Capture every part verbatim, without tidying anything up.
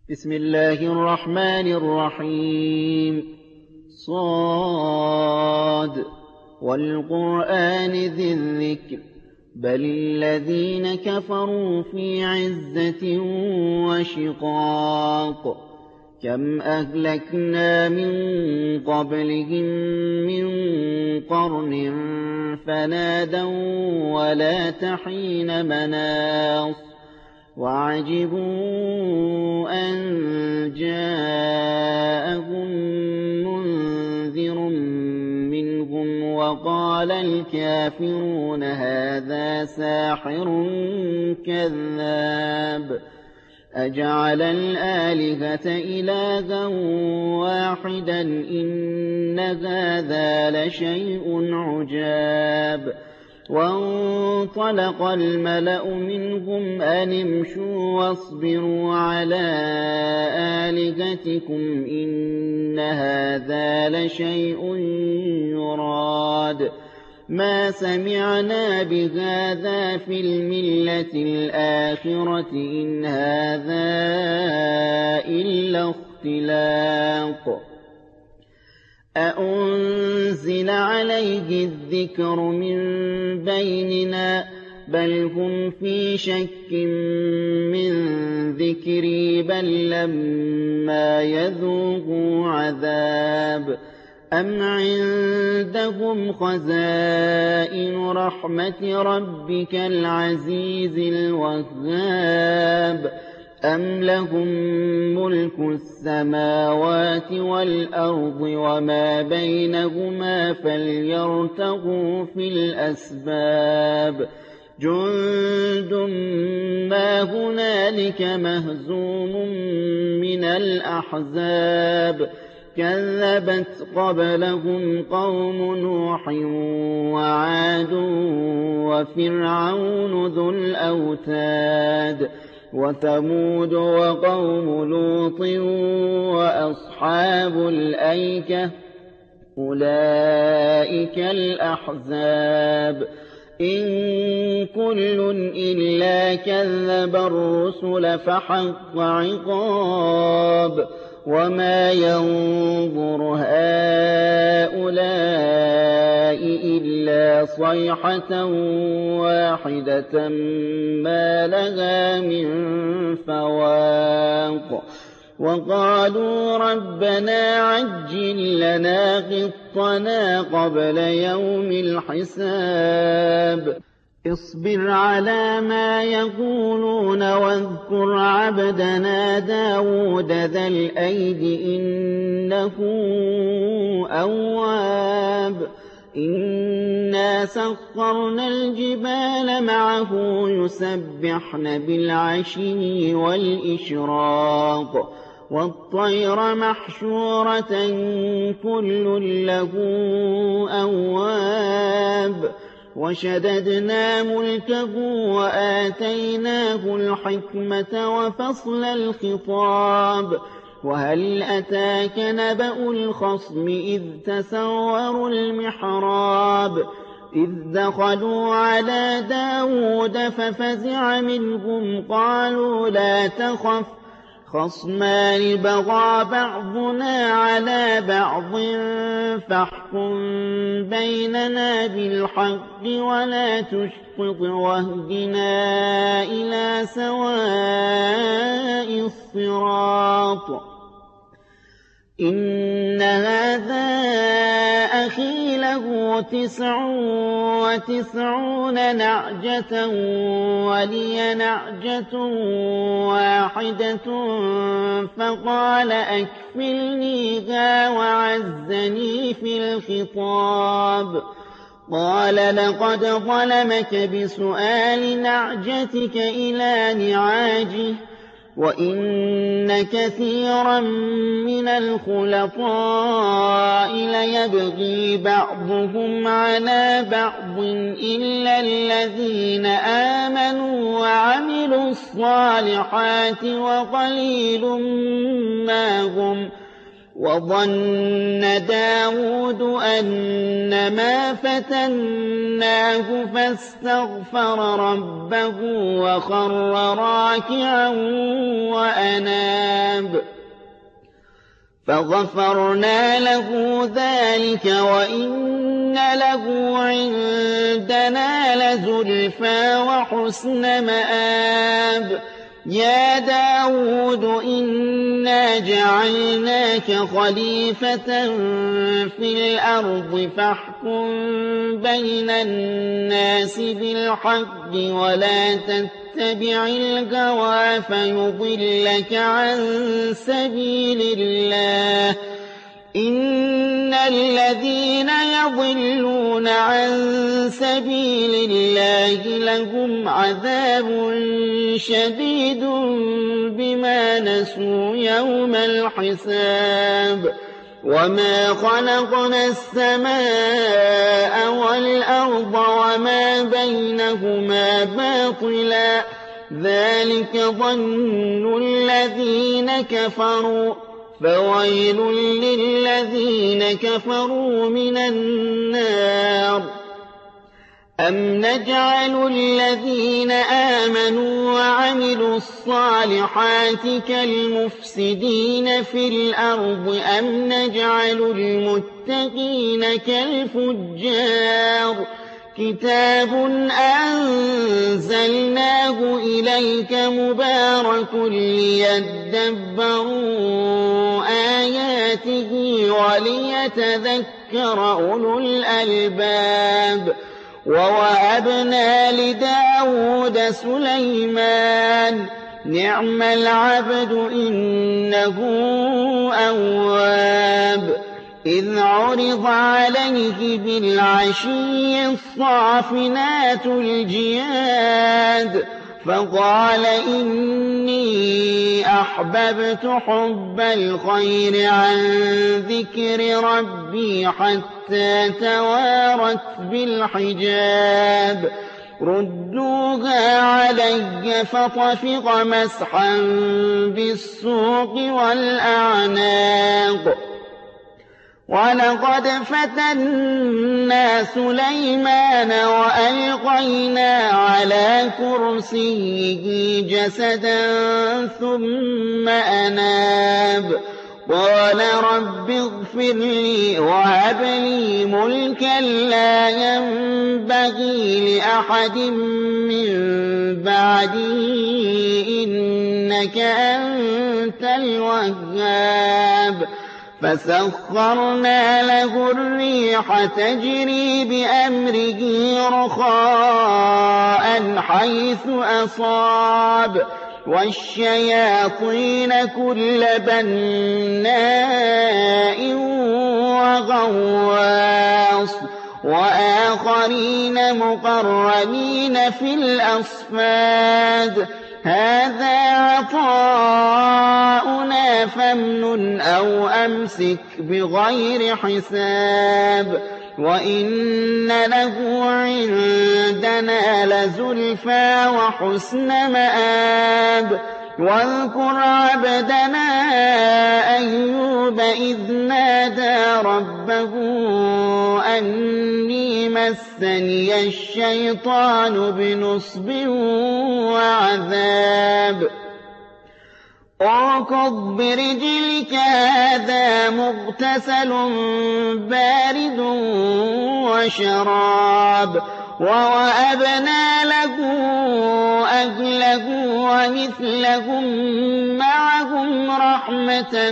بسم الله الرحمن الرحيم صاد والقرآن ذي الذكر بل الذين كفروا في عزة وشقاق كم أهلكنا من قبلهم من قرن فنادوا ولا تحين مناص وعجبوا أن جاءهم منذر منهم وقال الكافرون هذا ساحر كذاب أجعل الآلهة إلها واحدا إن هذا لشيء عجاب وانطلق الملأ منهم أن امشوا واصبروا على آلهتكم إن هذا لشيء يراد ما سمعنا بهذا في الملة الآخرة إن هذا إلا اختلاق أأنزل عليه الذكر من بيننا بل هم في شك من ذكري بل لما يذوقوا عذاب أم عندهم خزائن رحمة ربك العزيز الوهاب أم لهم ملك السماوات والأرض وما بينهما فليرتقوا في الأسباب جند ما هنالك مهزوم من الأحزاب كذبت قبلهم قوم نوح وعاد وفرعون ذو الأوتاد وثمود وقوم لوط وأصحاب الأيكة أولئك الأحزاب إن كل إلا كذب الرسل فحق عقاب وما ينظر هؤلاء إلا صيحة واحدة ما لها من فواق وقالوا ربنا عجل لنا قطنا قبل يوم الحساب اصبر على ما يقولون واذكر عبدنا داود ذا الأيد إنه أواب إنا سخرنا الجبال معه يسبحن بالعشي والإشراق والطير محشورة كل له أواب وشددنا ملكه وآتيناه الحكمة وفصل الخطاب وهل أتاك نبأ الخصم إذ تسوروا المحراب إذ دخلوا على داود ففزع منهم قالوا لا تخف خصمان بغى بعضنا على بعض فاحكم بيننا بالحق ولا تشطط واهدنا إلى سواء الصراط إن هذا أخي له تسع وتسعون نعجة ولي نعجة واحدة فقال أكفلنيها وعزني في الخطاب قال لقد ظلمك بسؤال نعجتك إلى نعاجه وإن كثيرا من الخلطاء ليبغي بعضهم على بعض إلا الذين آمنوا وعملوا الصالحات وقليل ما هم وظن داود أنما فتناه فاستغفر ربه وخر راكعا وأناب فغفرنا له ذلك وإن له عندنا لزلفى وحسن مآب يا داود إنا جعلناك خليفة في الأرض فاحكم بين الناس بالحق ولا تتبع الهوى فيضلك عن سبيل الله إن الذين يضلون عن سبيل الله لهم عذاب شديد بما نسوا يوم الحساب وما خلقنا السماء والأرض وما بينهما باطلا ذلك ظن الذين كفروا فويل للذين كفروا من النار أم نجعل الذين آمنوا وعملوا الصالحات كالمفسدين في الأرض أم نجعل المتقين كالفجار كتاب أنزلناه إليك مبارك ليدبروا آياته وليتذكر أولو الألباب ووهبنا لداود سليمان نعم العبد إنه أواب إذ عرض عليه بالعشي الصافنات الجياد فقال إني أحببت حب الخير عن ذكر ربي حتى توارت بالحجاب ردوها علي فطفق مسحا بالسوق والأعناق ولقد فتنا سليمان وألقينا على كرسيه جسدا ثم أناب قال رب اغفر لي وهب لي ملكا لا ينبغي لأحد من بعدي إنك أنت الوهاب فسخرنا له الريح تجري بأمره رخاء حيث أصاب والشياطين كل بناء وغواص وآخرين مقرنين في الأصفاد هذا عطاؤنا فامنن أو أمسك بغير حساب وإن له عندنا لزلفى وحسن مآب واذكر عبدنا أيوب إذ نادى ربه أني مسني الشيطان بنصب وعذاب اركض برجلك هذا مغتسل بارد وشراب ووهبنا له أهله ومثلهم معهم رحمة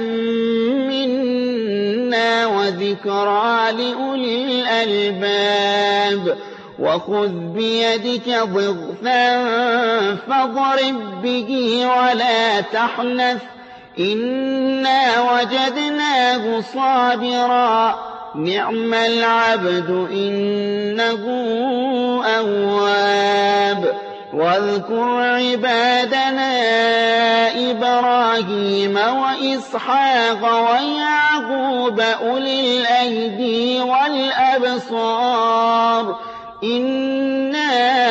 منا وذكرى لأولي الألباب وخذ بيدك ضغثا فاضرب به ولا تحنث إنا وجدناه صابرا نعم العبد إنه أواب واذكر عبادنا إبراهيم وإسحاق ويعقوب أولي الأيدي والأبصار إنا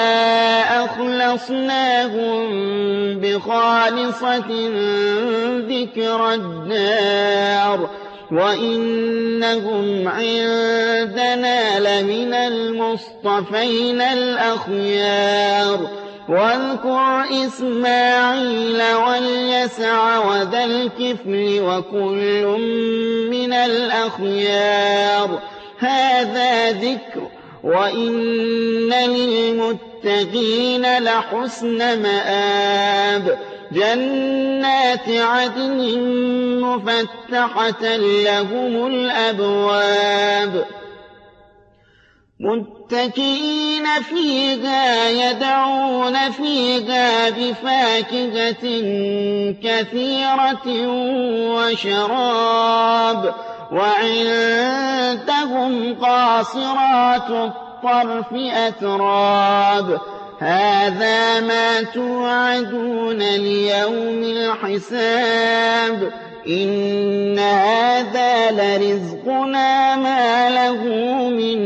أخلصناهم بخالصة ذكر الدار وإنهم عندنا لمن المصطفين الأخيار واذكر إسماعيل واليسع وذا الكفل وكل من الأخيار هذا ذكر وإن للمتقين لحسن مآب جنات عدن مفتحة لهم الأبواب متكئين فيها يدعون فيها بفاكهة كثيرة وشراب وعندهم قاصرات الطرف أتراب هذا ما توعدون ليوم الحساب إن هذا لرزقنا ما له من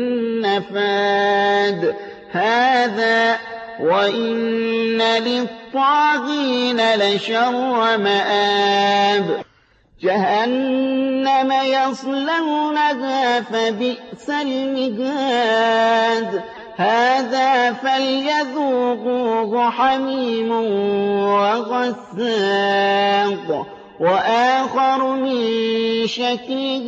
نفاد هذا وإن للطاغين لشر مآب جهنم يصلونها فبئس المهاد هذا فليذوقوه حميم وغساق وآخر من شكله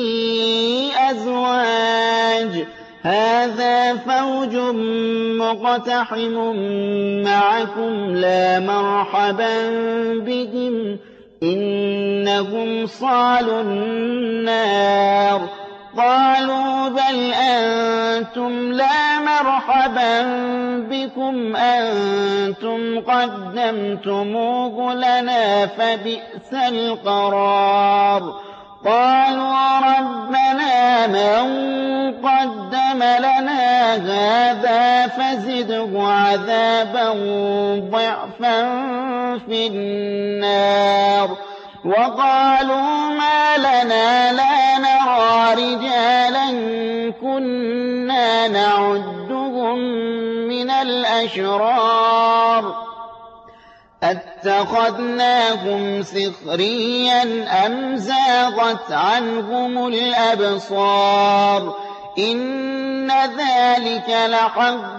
أزواج هذا فوج مقتحم معكم لا مرحبا بهم إنهم صالوا النار قالوا بل أنتم لا مرحبا بكم أنتم قدمتموه لنا فبئس القرار قالوا ربنا من قدم لنا هذا فزده عذابا ضعفا في النار وقالوا ما لنا لا نرى رجالا كنا نعدهم من الأشرار أتخذناهم سخريا أم زاغت عنهم الأبصار إن ذلك لحق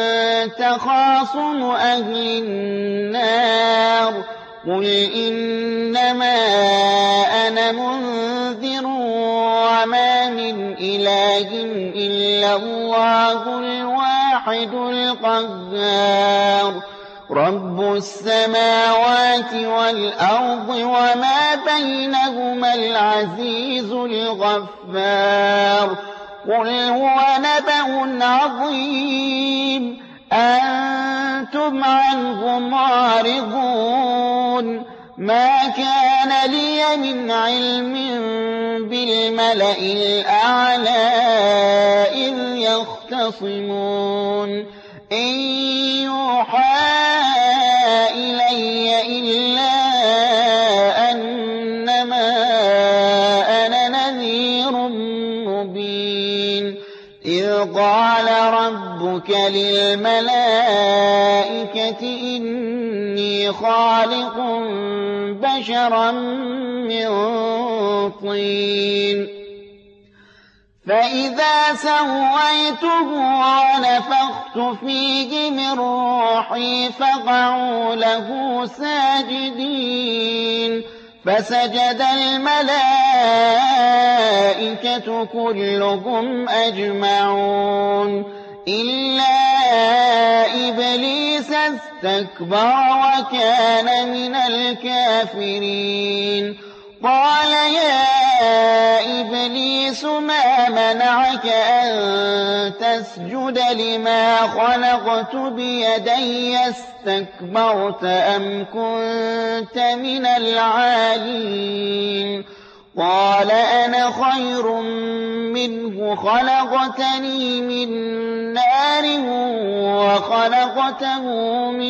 تخاصم أهل النار قل إنما أنا منذر وما من إله إلا الله الواحد القهار رب السماوات والأرض وما بينهما العزيز الغفار قل هو نبأ عظيم أنتم عنه معرضون ما كان لي من علم بالملأ الأعلى إذ يختصمون إن يوحى إلي إلا أنما أنا نذير مبين إذ قال ربك للملائكة إني خالق بشرا من طين فإذا سويته ونفخت فيه من روحي فقعوا له ساجدين فسجد الملائكة كلهم أجمعون إلا إبليس استكبر وكان من الكافرين قال يا إبليس ما منعك أن تسجد لما خلقت بيدي استكبرت أم كنت من العالين قال أنا خير منه خلقتني من نار وخلقته من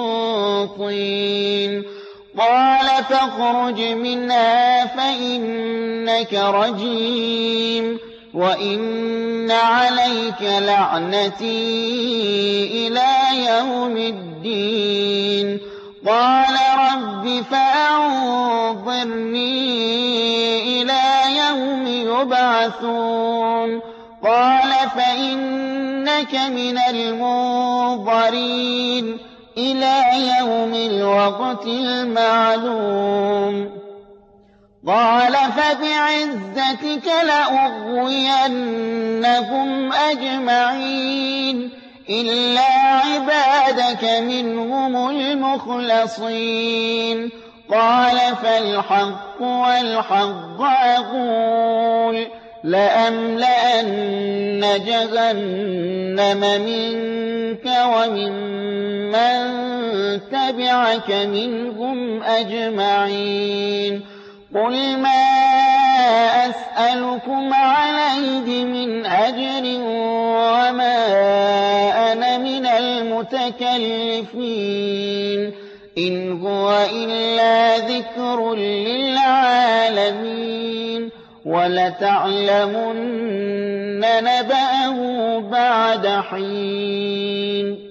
طين قال فاخرج منها فإنك رجيم وإن عليك لعنتي إلى يوم الدين قال رب فأنظرني إلى يوم يبعثون قال فإنك إنك من المنظرين إلى يوم الوقت المعلوم قال فبعزتك لأغوينهم أجمعين إلا عبادك منهم المخلصين قال فالحق والحق أقول لأملأن جهنم منك وممن تبعك منهم أجمعين قل ما أسألكم عليه من أجر وما أنا من المتكلفين إن هو إلا ذكر للعالمين ولتعلمن نبأه بعد حين